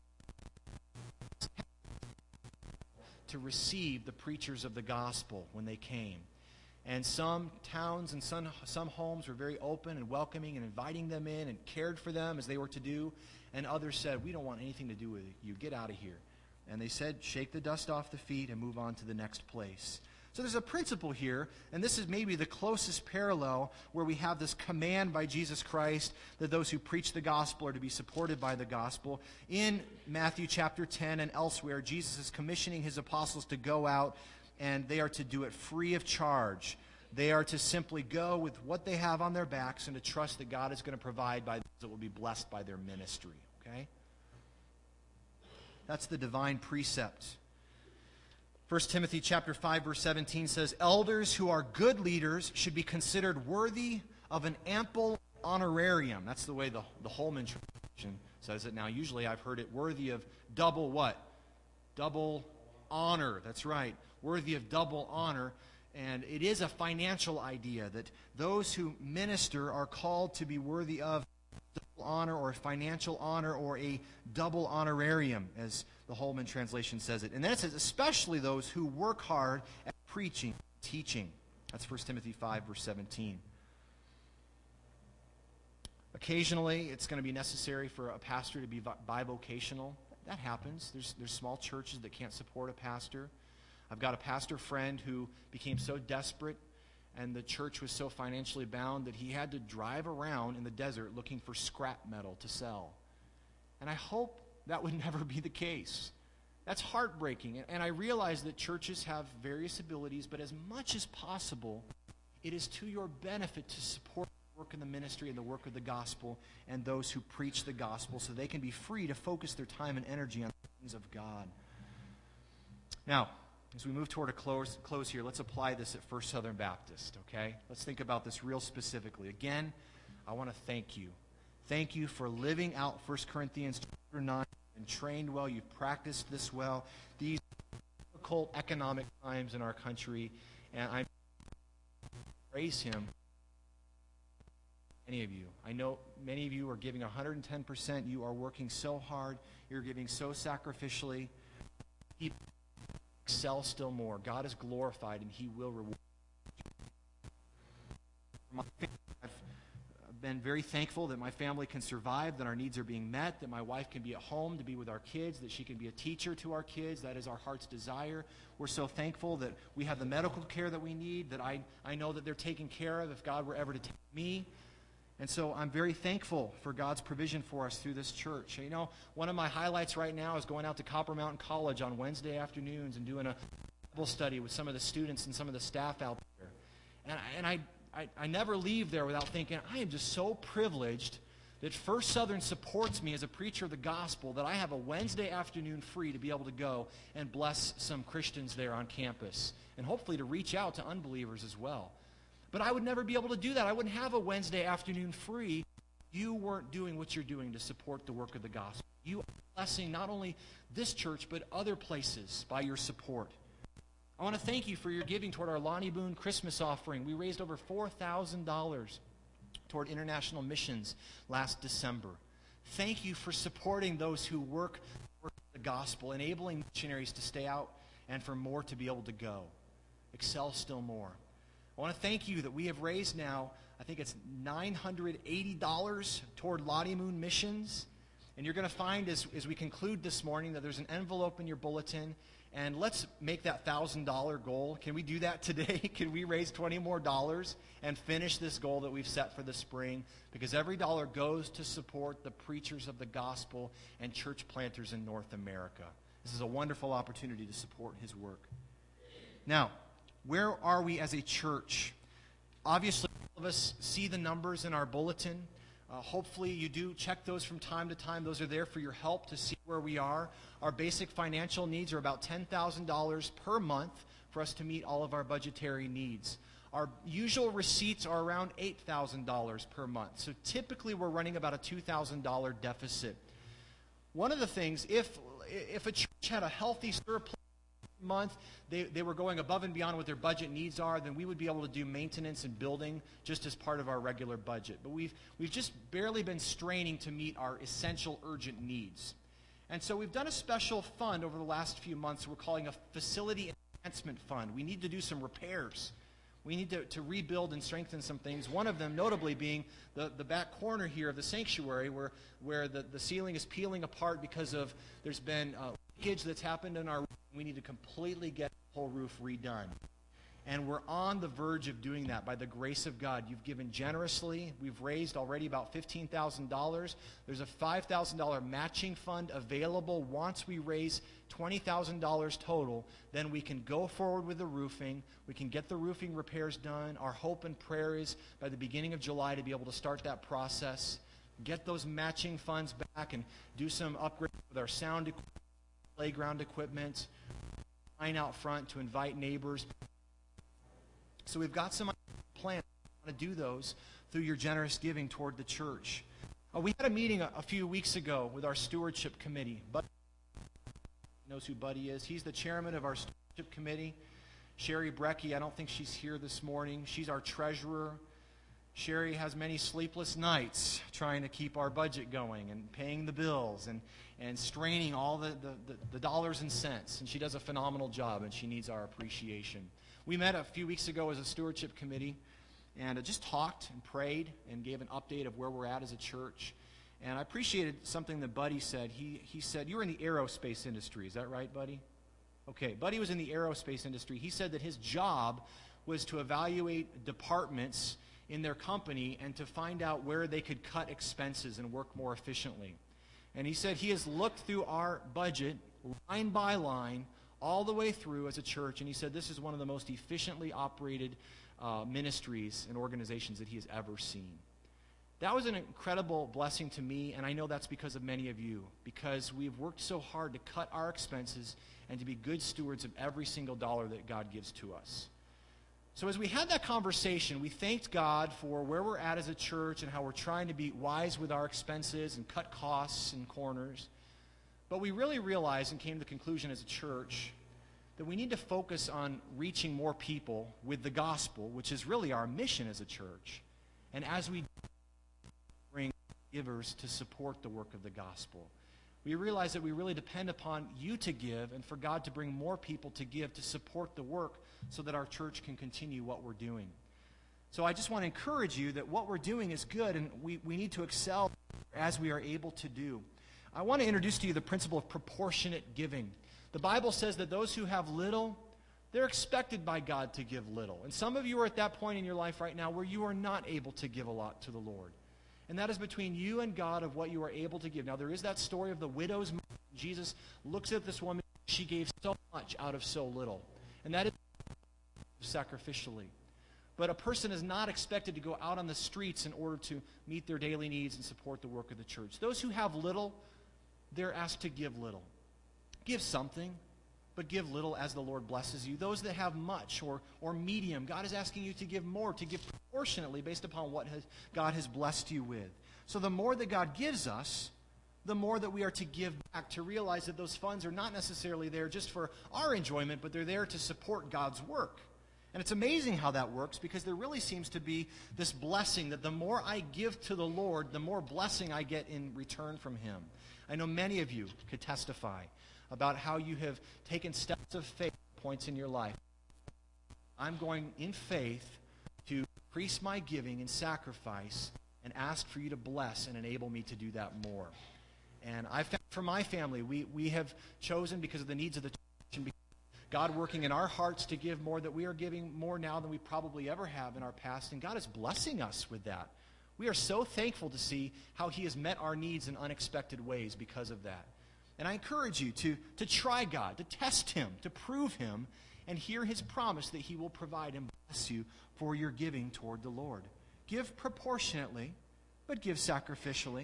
B: to receive the preachers of the gospel when they came. And some towns and some, some homes were very open and welcoming and inviting them in and cared for them as they were to do. And others said, we don't want anything to do with you. Get out of here. And they said, shake the dust off the feet and move on to the next place. So there's a principle here, and this is maybe the closest parallel where we have this command by Jesus Christ that those who preach the gospel are to be supported by the gospel. In Matthew chapter ten and elsewhere, Jesus is commissioning his apostles to go out, and they are to do it free of charge. They are to simply go with what they have on their backs and to trust that God is going to provide by those that will be blessed by their ministry. Okay? That's the divine precept. First Timothy chapter five, verse seventeen says, elders who are good leaders should be considered worthy of an ample honorarium. That's the way the, the Holman translation says it. Now, usually I've heard it worthy of double what? Double honor. That's right. Worthy of double honor. And it is a financial idea that those who minister are called to be worthy of double honor or financial honor or a double honorarium, as the Holman translation says it. And then it says, especially those who work hard at preaching, teaching. That's First Timothy five, verse seventeen. Occasionally, it's going to be necessary for a pastor to be bivocational. That happens. There's, there's small churches that can't support a pastor. I've got a pastor friend who became so desperate and the church was so financially bound that he had to drive around in the desert looking for scrap metal to sell. And I hope that would never be the case. That's heartbreaking. And I realize that churches have various abilities, but as much as possible, it is to your benefit to support the work in the ministry and the work of the gospel and those who preach the gospel so they can be free to focus their time and energy on the things of God. Now, as we move toward a close, close here, let's apply this at First Southern Baptist, okay? Let's think about this real specifically. Again, I want to thank you. Thank you for living out First Corinthians chapter nine and trained well. You've practiced this well. These difficult difficult economic times in our country, and I praise him. Many of you, I know many of you are giving one hundred ten percent. You are working so hard. You're giving so sacrificially. Keep excel still more. God is glorified, and he will reward you. I've been very thankful that my family can survive, that our needs are being met, that my wife can be at home to be with our kids, that she can be a teacher to our kids. That is our heart's desire. We're so thankful that we have the medical care that we need, that I, I know that they're taken care of if God were ever to take me. And so I'm very thankful for God's provision for us through this church. You know, one of my highlights right now is going out to Copper Mountain College on Wednesday afternoons and doing a Bible study with some of the students and some of the staff out there. And, I, and I, I, I never leave there without thinking, I am just so privileged that First Southern supports me as a preacher of the gospel, that I have a Wednesday afternoon free to be able to go and bless some Christians there on campus, and hopefully to reach out to unbelievers as well. But I would never be able to do that. I wouldn't have a Wednesday afternoon free if you weren't doing what you're doing to support the work of the gospel. You are blessing not only this church, but other places by your support. I want to thank you for your giving toward our Lonnie Boone Christmas offering. We raised over four thousand dollars toward international missions last December. Thank you for supporting those who work for the gospel, enabling missionaries to stay out and for more to be able to go. Excel still more. I want to thank you that we have raised now, I think it's nine hundred eighty dollars toward Lottie Moon Missions. And you're going to find as, as we conclude this morning that there's an envelope in your bulletin. And let's make that one thousand dollars goal. Can we do that today? Can we raise twenty more dollars and finish this goal that we've set for the spring? Because every dollar goes to support the preachers of the gospel and church planters in North America. This is a wonderful opportunity to support his work. Now, where are we as a church? Obviously, all of us see the numbers in our bulletin. Uh, hopefully, you do check those from time to time. Those are there for your help to see where we are. Our basic financial needs are about ten thousand dollars per month for us to meet all of our budgetary needs. Our usual receipts are around eight thousand dollars per month. So typically, we're running about a two thousand dollars deficit. One of the things, if, if a church had a healthy surplus month, they, they were going above and beyond what their budget needs are, then we would be able to do maintenance and building just as part of our regular budget. But we've, we've just barely been straining to meet our essential urgent needs. And so we've done a special fund over the last few months we're calling a facility enhancement fund. We need to do some repairs. We need to, to rebuild and strengthen some things, one of them notably being the, the back corner here of the sanctuary where, where the, the ceiling is peeling apart because of there's been uh, leakage that's happened in our roof. We need to completely get the whole roof redone. And we're on the verge of doing that by the grace of God. You've given generously. We've raised already about fifteen thousand dollars. There's a five thousand dollars matching fund available once we raise twenty thousand dollars total. Then we can go forward with the roofing. We can get the roofing repairs done. Our hope and prayer is by the beginning of July to be able to start that process, get those matching funds back, and do some upgrades with our sound equipment, playground equipment, line out front to invite neighbors. So we've got some plans to do those through your generous giving toward the church. Uh, we had a meeting a, a few weeks ago with our stewardship committee. Buddy knows who Buddy is. He's the chairman of our stewardship committee. Sherry Brecky, I don't think she's here this morning. She's our treasurer. Sherry has many sleepless nights trying to keep our budget going and paying the bills and, and straining all the, the, the, the dollars and cents. And she does a phenomenal job, and she needs our appreciation. We met a few weeks ago as a stewardship committee and uh, just talked and prayed and gave an update of where we're at as a church. And I appreciated something that Buddy said. He, he said, you were in the aerospace industry. Is that right, Buddy? Okay, Buddy was in the aerospace industry. He said that his job was to evaluate departments in their company and to find out where they could cut expenses and work more efficiently. And he said he has looked through our budget line by line all the way through as a church, and he said this is one of the most efficiently operated uh, ministries and organizations that he has ever seen. That was an incredible blessing to me, and I know that's because of many of you, because we've worked so hard to cut our expenses and to be good stewards of every single dollar that God gives to us. So as we had that conversation, we thanked God for where we're at as a church and how we're trying to be wise with our expenses and cut costs and corners. But we really realized and came to the conclusion as a church that we need to focus on reaching more people with the gospel, which is really our mission as a church. And as we bring givers to support the work of the gospel, we realize that we really depend upon you to give and for God to bring more people to give to support the work so that our church can continue what we're doing. So I just want to encourage you that what we're doing is good, and we, we need to excel as we are able to do. I want to introduce to you the principle of proportionate giving. The Bible says that those who have little, they're expected by God to give little. And some of you are at that point in your life right now where you are not able to give a lot to the Lord. And that is between you and God of what you are able to give. Now, there is that story of the widow's mite. Jesus looks at this woman. She gave so much out of so little. And that is sacrificially. But a person is not expected to go out on the streets in order to meet their daily needs and support the work of the church. Those who have little, they're asked to give little. Give something, but give little as the Lord blesses you. Those that have much or, or medium, God is asking you to give more, to give proportionately based upon what has, God has blessed you with. So the more that God gives us, the more that we are to give back, to realize that those funds are not necessarily there just for our enjoyment, but they're there to support God's work. And it's amazing how that works, because there really seems to be this blessing that the more I give to the Lord, the more blessing I get in return from Him. I know many of you could testify about how you have taken steps of faith at points in your life. I'm going in faith to increase my giving and sacrifice and ask for you to bless and enable me to do that more. And I found for my family, we, we have chosen, because of the needs of the church and because God working in our hearts to give more, that we are giving more now than we probably ever have in our past. And God is blessing us with that. We are so thankful to see how He has met our needs in unexpected ways because of that. And I encourage you to, to try God, to test Him, to prove Him, and hear His promise that He will provide and bless you for your giving toward the Lord. Give proportionately, but give sacrificially.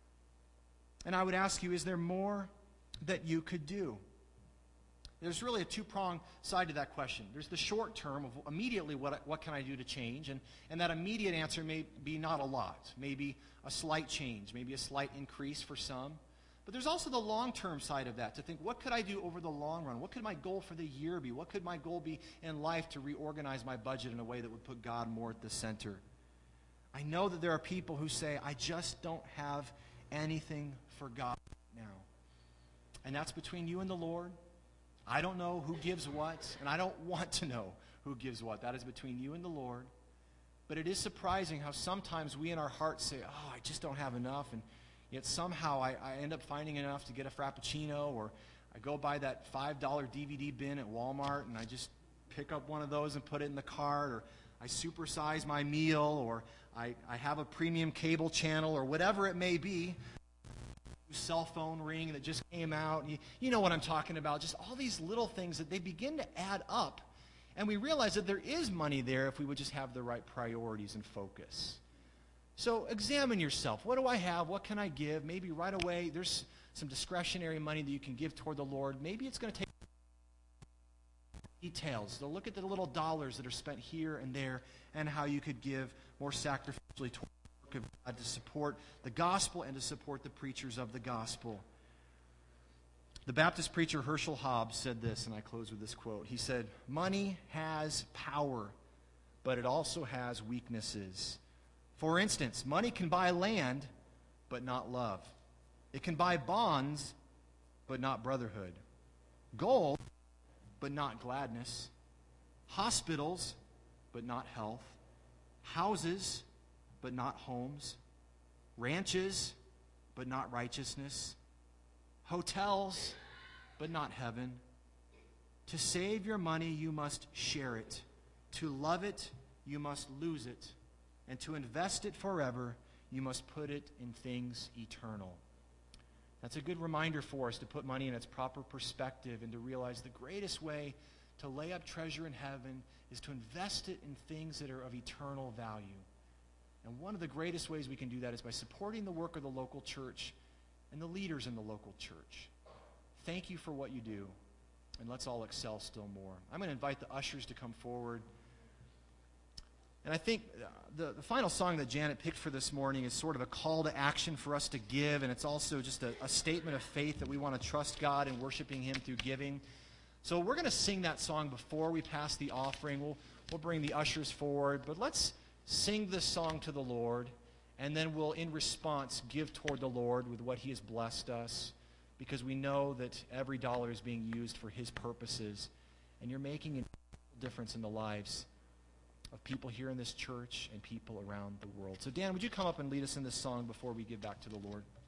B: And I would ask you, is there more that you could do? There's really a two-pronged side to that question. There's the short term of immediately what, what can I do to change, and, and that immediate answer may be not a lot, maybe a slight change, maybe a slight increase for some. But there's also the long-term side of that, to think, what could I do over the long run? What could my goal for the year be? What could my goal be in life to reorganize my budget in a way that would put God more at the center? I know that there are people who say, I just don't have anything for God now. And that's between you and the Lord. I don't know who gives what, and I don't want to know who gives what. That is between you and the Lord. But it is surprising how sometimes we in our hearts say, oh, I just don't have enough, and yet somehow I, I end up finding enough to get a Frappuccino, or I go buy that five dollar D V D bin at Walmart, and I just pick up one of those and put it in the cart, or I supersize my meal, or I, I have a premium cable channel, or whatever it may be. Cell phone ring that just came out. You, you know what I'm talking about. Just all these little things that they begin to add up. And we realize that there is money there if we would just have the right priorities and focus. So examine yourself. What do I have? What can I give? Maybe right away there's some discretionary money that you can give toward the Lord. Maybe it's going to take details. So look at the little dollars that are spent here and there and how you could give more sacrificially toward of God to support the gospel and to support the preachers of the gospel. The Baptist preacher Herschel Hobbs said this, and I close with this quote. He said, money has power, but it also has weaknesses. For instance, money can buy land, but not love. It can buy bonds, but not brotherhood. Gold, but not gladness. Hospitals, but not health. Houses, but not homes. Ranches, but not righteousness. Hotels, but not heaven. To save your money, you must share it. To love it, you must lose it. And to invest it forever, you must put it in things eternal. That's a good reminder for us to put money in its proper perspective and to realize the greatest way to lay up treasure in heaven is to invest it in things that are of eternal value. And one of the greatest ways we can do that is by supporting the work of the local church and the leaders in the local church. Thank you for what you do, and let's all excel still more. I'm going to invite the ushers to come forward. And I think the, the final song that Janet picked for this morning is sort of a call to action for us to give, and it's also just a, a statement of faith that we want to trust God in worshiping Him through giving. So we're going to sing that song before we pass the offering. We'll, we'll bring the ushers forward, but let's sing this song to the Lord, and then we'll, in response, give toward the Lord with what he has blessed us, because we know that every dollar is being used for his purposes, and you're making a difference in the lives of people here in this church and people around the world. So Dan, would you come up and lead us in this song before we give back to the Lord?